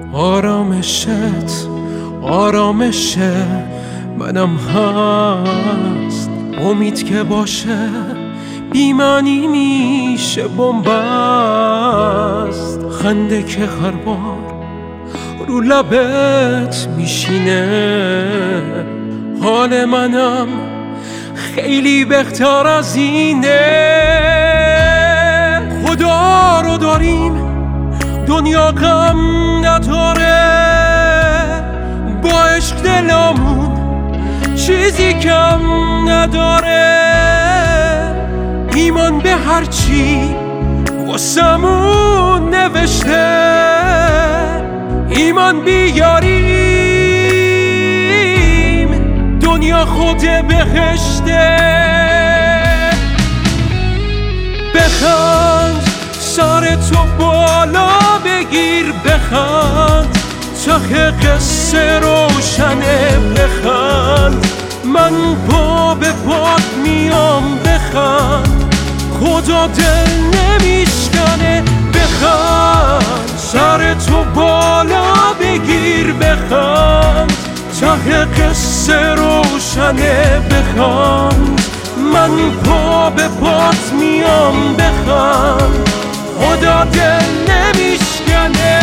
آرامش منم هست. امید که باشه بی‌معنی میشه بنبست. خنده که هر بار رو لبت میشینه، حال منم خیلی بهتر از اینه. خدا رو داریم دنیا غم نداره، با عشق دلمون چیزی کم نداره. ایمان به هرچی واسمون نوشته، ایمان بیاریم دنیا خود بهشته. بخند سر تو بالا بگیر، بخند تا که قصه روشنه. بخند من پا به پات میام، بخند خدا دل نمیشکنه. بخند سر تو بالا بگیر، بخند تا که قصه روشنه. بخند من پا به پات میام، بخند خدا دل نمیشکنه.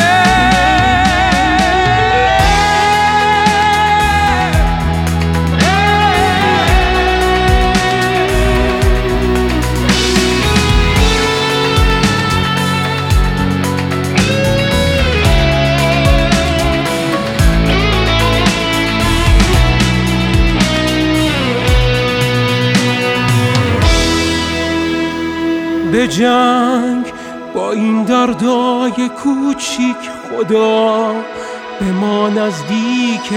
به جنگ با این دردای کوچیک، خدا به ما نزدیک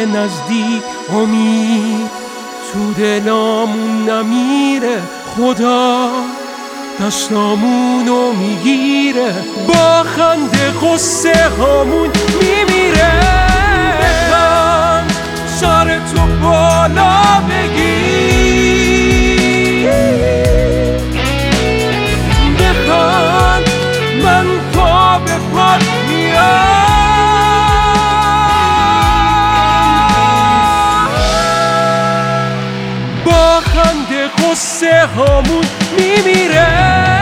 امید تو دلامون نمیره. خدا دستامونو میگیره، با خنده غصه هامون میمیره. بخند سر تو بالا بگیر، من پا به پات میام، با خنده غصه هامون میمیره.